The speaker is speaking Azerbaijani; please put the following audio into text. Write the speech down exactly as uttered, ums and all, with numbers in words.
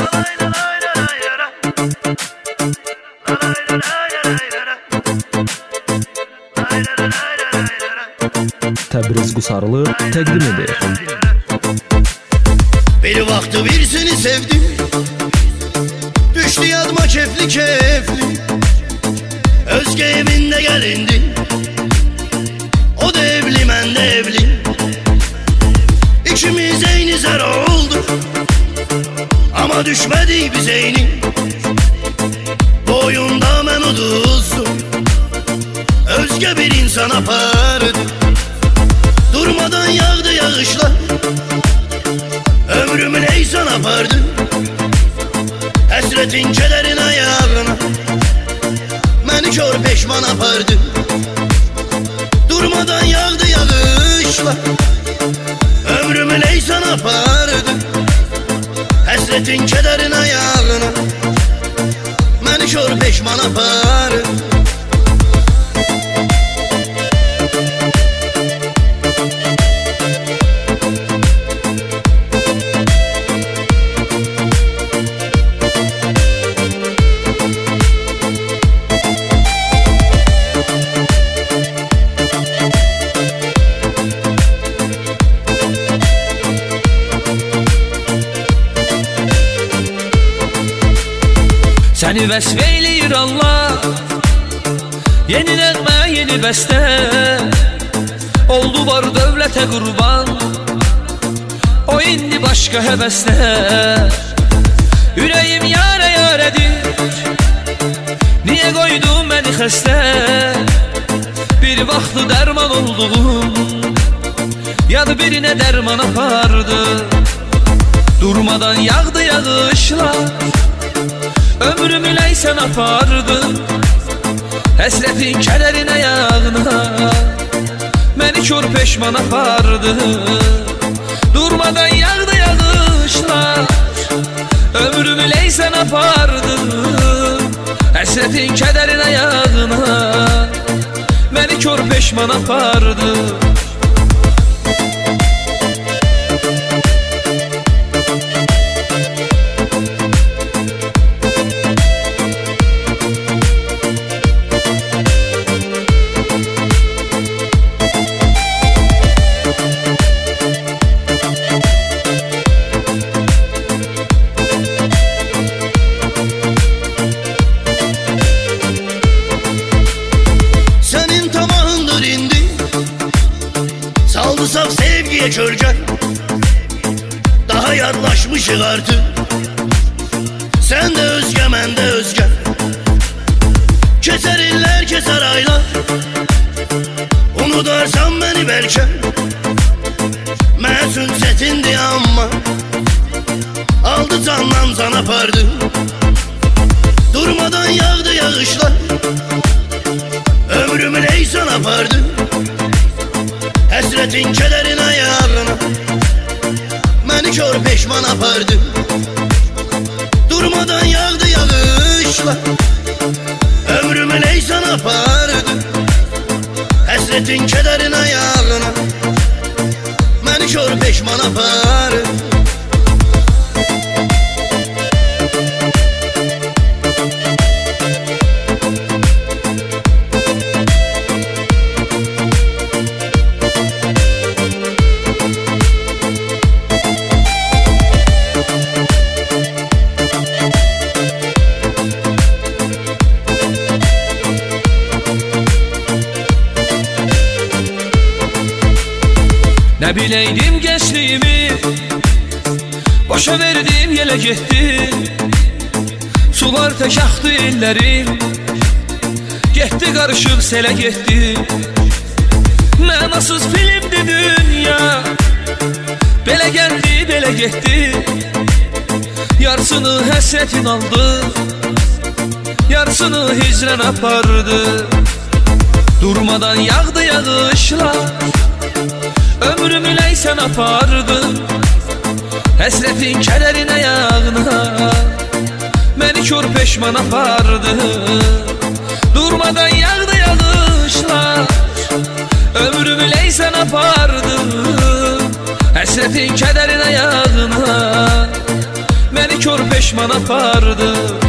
Təbriz Qusarlı təqdim edir. Bir vaxtı birisini sevdim, düşdü yadıma kefli kefli. Özge evində gəlindi, o da evli, mən də evli. İkimiz eyni zərə oldu, amma düşmədik biz eyni. Boyunda mən uduzdum, özgə bir insan apardı. Durmadan yağdı yağışlar, ömrümü neysan apardı. Həsrətin kədərin ayağına məni kör peşman apardı. Durmadan yağdı yağışlar, ömrümü neysan apardı. Həsrətin kədərin ayağına məni kör peşman apardı. Səni vəsf eyləyir Allah, yeni nəğmə, yeni bəstə. Oldu var dövlətə qurban, o indi başqa həvəsdə. Ürəyim yarə yarədir, niyə qoydun məni xəstə? Bir vaxtı dərman olduğum, yadı birinə dərman apardı. Durmadan yağdı yağışlar, ömrümü leysen apardı. Həsrətin kədərin ayağına məni kör peşman apardı. Durmadan yağdı yağışlar, ömrümü leysen apardı. Həsrətin kədərin ayağına məni kör peşman apardı. Saf sevgiye kölgen, daha yaklaşmışıq artık. Sen de özge, mən de özge. Keser iller, keser aylar, unudarsan beni belki. Məsun çetindi amma aldı candan can apardı. Durmadan yağdı yağışlar, ömrümü neysan apardı. Həsrətin kədərin ayağına məni kör peşman apardı. Durmadan yağdı yağışlar, ömrümü neysan apardı. Həsrətin kədərin ayağına məni kör peşman apardı. Nə biləydim gençliğimi, başa verdim yelə getdi. Sular tək axdı illərim, getdi qarışıq selə getdi. Mənasız filmdi dünya, belə gəldi, belə getdi. Yarısını həsrətin aldı, yarısını hicrən apardı. Durmadan yağdı yağışlar, ömrümü leysen apardı. Həsrətin kədərin ayağına məni kör peşman apardı. Durmadan yağdı yağışlar, ömrümü leysen apardı. Həsrətin kədərin ayağına məni kör peşman peşman apardı.